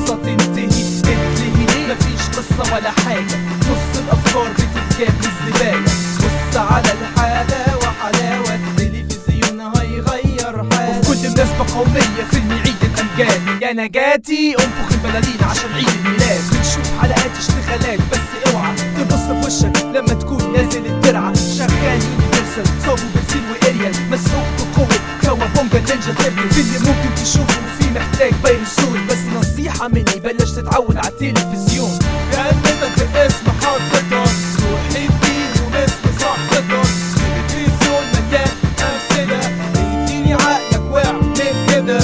القصة تنتهي تتلهي ليه؟ مفيش قصة ولا حاجة، نص الأفكار بتتجاب للزبالة. بص على الحالة وحلاوة التلفزيون هيغير حالة. وفي كل مناسبة قومية فيلم عيد الأمجاد يا نجاتي انفخ البلالين عشان عيد الميلاد. بنشوف حلقات اشتغالات بس اوعى تبص بوشك لما تكون نازل الترعة. شغال يونيفرسال صابو برسيل واريال مسحوق بقوة كوابونجا نينجا تيرتل. فيلم ممكن تشوفه فيه محتاج بايرسول، بس نصيحة مني بلاش تتعود على التلفزيون. جنتك باسم حضرتك روحي اديهم اسم صاحبتك. تلفزيون مليان أمثلة اديني عقلك واعمل كده.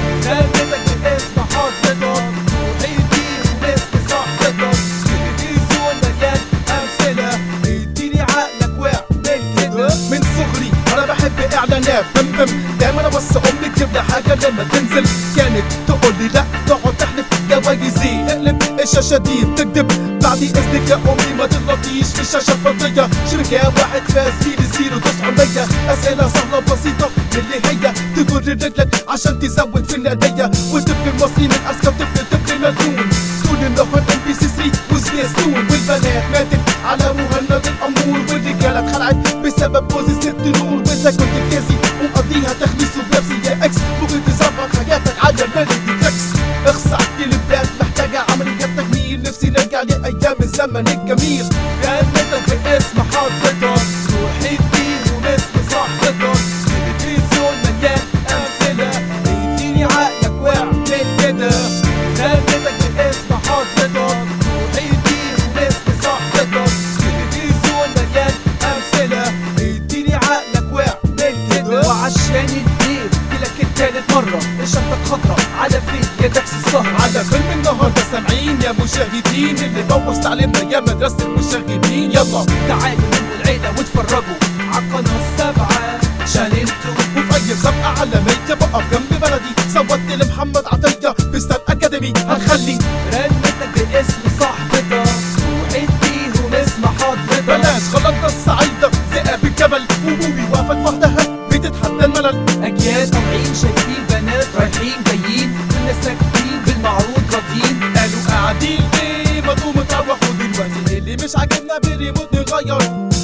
جنتك باسم حضرتك روحي اديهم اسم صاحبتك. تلفزيون مليان أمثلة اديني عقلك واعمل كده. من صغري انا بحب اعلانات بم دايما ابص امي تجيب لي حاجه لما تنزل. كانت تقول لي لا تقعد تحلف جوايزي اقلب الشاشه دي بتكذب. بعد اذنك يا امي ما تغلطيش في الشاشه الفضيه. شركه واحد فاز فيه 0900 اسئله سهله بسيطه اللي هي تجر رجلك عشان تزود في النديه. والطفل المصري من اذكى طفل مجنون طول النهار MBC3 وسبيستون. والبنات ماتت على مهند الامور والرجاله اتخلعت بسبب جوز الست نور. واذا كنت بتأذي ومقضيها تخليص وبيبسي يا اكس ممكن تظبط حياتك على ميلودي تراكس. اخص على البلاد محتاجه عمليات تجميل. نفسي نرجع لايام الزمن الجميل. جنتك باسم حضرتك روحي اديهم اسم صاحبتك. تلفزيون مليان أمثلة اديني عقلك واعمل كده. جنتك باسم حضرتك روحي اديهم اسم صاحبتك. تلفزيون مليان أمثلة اديني عقلك واعمل كده. وعشان الدير جيلك التالت مرة الشنطة خضرا على فين يا داكس السهر. على فيلم النهارده سامعين يا مشاهدين اللي بوظ تعليمنا يا مدرسة المشاغبين. يلا تعالوا نموا العيلة واتفرجوا عالقناة السبعة شالنتو. وفي اي مسابقة عالمية بقف جنب بلدي صوتت لمحمد عطية في ستار اكاديمي. هنخلي رنتك باسم صاحبتك روحي اديهم اسم حضرتك. بلاش خلطنا الصعيدة ذئاب الجبل وبوبي واقفة لوحدها بتتحدى الملل. أجيال طالعين شايفين بنات رايحين جايين كنا ساكتين بالمعروض راضيين. قالوا قاعدين ليه ما تقوموا تروحوا دلوقتي اللي مش عاجبنا بالريموت نغير.